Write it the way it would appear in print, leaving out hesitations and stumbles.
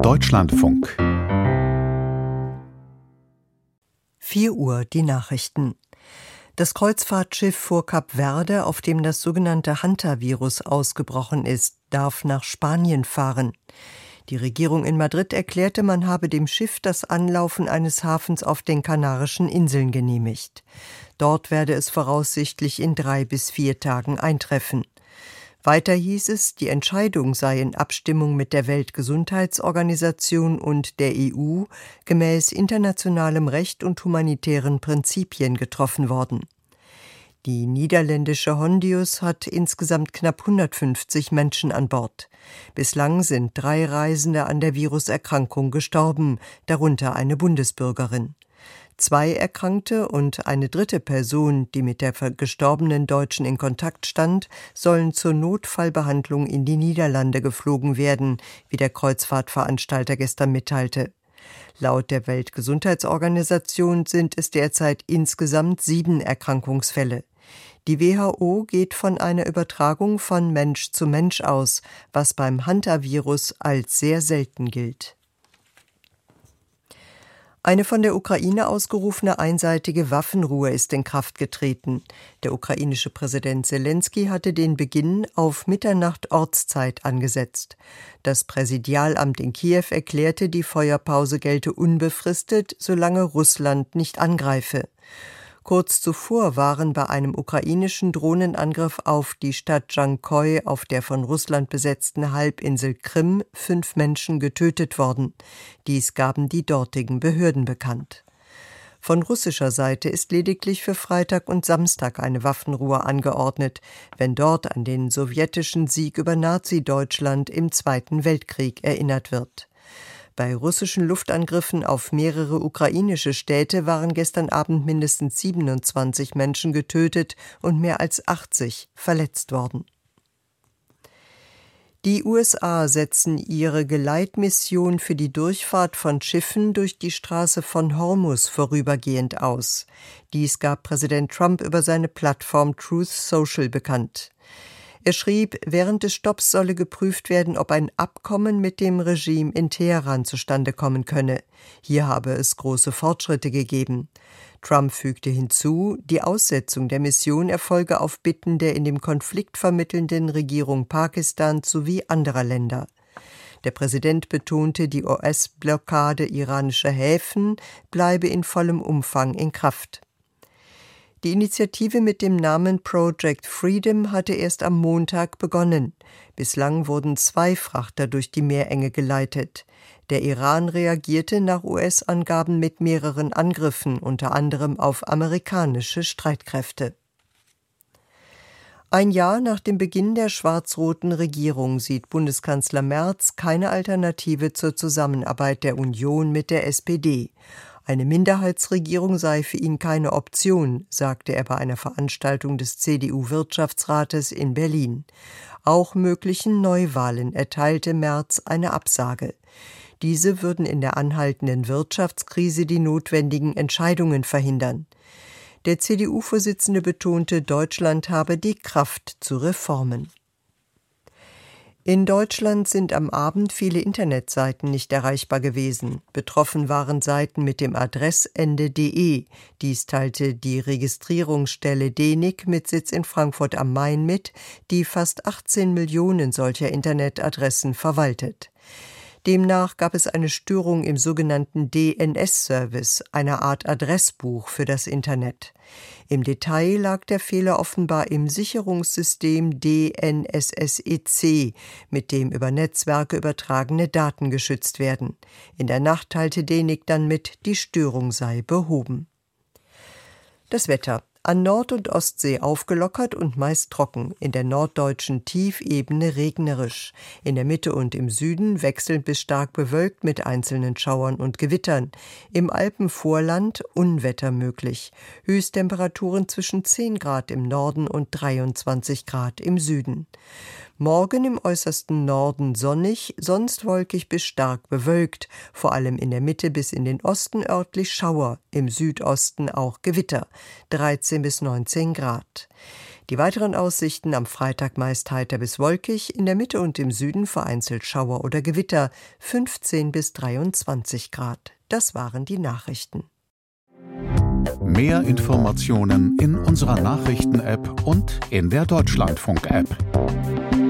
Deutschlandfunk 4 Uhr, die Nachrichten. Das Kreuzfahrtschiff vor Kap Verde, auf dem das sogenannte Hantavirus ausgebrochen ist, darf nach Spanien fahren. Die Regierung in Madrid erklärte, man habe dem Schiff das Anlaufen eines Hafens auf den Kanarischen Inseln genehmigt. Dort werde es voraussichtlich in 3 bis 4 Tagen eintreffen. Weiter hieß es, die Entscheidung sei in Abstimmung mit der Weltgesundheitsorganisation und der EU gemäß internationalem Recht und humanitären Prinzipien getroffen worden. Die niederländische Hondius hat insgesamt knapp 150 Menschen an Bord. Bislang sind 3 Reisende an der Viruserkrankung gestorben, darunter eine Bundesbürgerin. 2 Erkrankte und eine 3. Person, die mit der gestorbenen Deutschen in Kontakt stand, sollen zur Notfallbehandlung in die Niederlande geflogen werden, wie der Kreuzfahrtveranstalter gestern mitteilte. Laut der Weltgesundheitsorganisation sind es derzeit insgesamt 7 Erkrankungsfälle. Die WHO geht von einer Übertragung von Mensch zu Mensch aus, was beim Hantavirus als sehr selten gilt. Eine von der Ukraine ausgerufene einseitige Waffenruhe ist in Kraft getreten. Der ukrainische Präsident Selenskyj hatte den Beginn auf Mitternacht Ortszeit angesetzt. Das Präsidialamt in Kiew erklärte, die Feuerpause gelte unbefristet, solange Russland nicht angreife. Kurz zuvor waren bei einem ukrainischen Drohnenangriff auf die Stadt Jankoy auf der von Russland besetzten Halbinsel Krim 5 Menschen getötet worden. Dies gaben die dortigen Behörden bekannt. Von russischer Seite ist lediglich für Freitag und Samstag eine Waffenruhe angeordnet, wenn dort an den sowjetischen Sieg über Nazi-Deutschland im Zweiten Weltkrieg erinnert wird. Bei russischen Luftangriffen auf mehrere ukrainische Städte waren gestern Abend mindestens 27 Menschen getötet und mehr als 80 verletzt worden. Die USA setzen ihre Geleitmission für die Durchfahrt von Schiffen durch die Straße von Hormuz vorübergehend aus. Dies gab Präsident Trump über seine Plattform Truth Social bekannt. Er schrieb, während des Stopps solle geprüft werden, ob ein Abkommen mit dem Regime in Teheran zustande kommen könne. Hier habe es große Fortschritte gegeben. Trump fügte hinzu, die Aussetzung der Mission erfolge auf Bitten der in dem Konflikt vermittelnden Regierung Pakistans sowie anderer Länder. Der Präsident betonte, die US-Blockade iranischer Häfen bleibe in vollem Umfang in Kraft. Die Initiative mit dem Namen Project Freedom hatte erst am Montag begonnen. Bislang wurden 2 Frachter durch die Meerenge geleitet. Der Iran reagierte nach US-Angaben mit mehreren Angriffen, unter anderem auf amerikanische Streitkräfte. Ein Jahr nach dem Beginn der schwarz-roten Regierung sieht Bundeskanzler Merz keine Alternative zur Zusammenarbeit der Union mit der SPD. Eine Minderheitsregierung sei für ihn keine Option, sagte er bei einer Veranstaltung des CDU-Wirtschaftsrates in Berlin. Auch möglichen Neuwahlen erteilte Merz eine Absage. Diese würden in der anhaltenden Wirtschaftskrise die notwendigen Entscheidungen verhindern. Der CDU-Vorsitzende betonte, Deutschland habe die Kraft zu Reformen. In Deutschland sind am Abend viele Internetseiten nicht erreichbar gewesen. Betroffen waren Seiten mit dem Adressende .de. Dies teilte die Registrierungsstelle DENIC mit Sitz in Frankfurt am Main mit, die fast 18 Millionen solcher Internetadressen verwaltet. Demnach gab es eine Störung im sogenannten DNS-Service, einer Art Adressbuch für das Internet. Im Detail lag der Fehler offenbar im Sicherungssystem DNSSEC, mit dem über Netzwerke übertragene Daten geschützt werden. In der Nacht teilte DENIC dann mit, die Störung sei behoben. Das Wetter. An Nord- und Ostsee aufgelockert und meist trocken, in der norddeutschen Tiefebene regnerisch, in der Mitte und im Süden wechselnd bis stark bewölkt mit einzelnen Schauern und Gewittern, im Alpenvorland Unwetter möglich, Höchsttemperaturen zwischen 10 Grad im Norden und 23 Grad im Süden. Morgen im äußersten Norden sonnig, sonst wolkig bis stark bewölkt, vor allem in der Mitte bis in den Osten örtlich Schauer, im Südosten auch Gewitter, 13 bis 19 Grad. Die weiteren Aussichten: am Freitag meist heiter bis wolkig, in der Mitte und im Süden vereinzelt Schauer oder Gewitter, 15 bis 23 Grad. Das waren die Nachrichten. Mehr Informationen in unserer Nachrichten-App und in der Deutschlandfunk-App.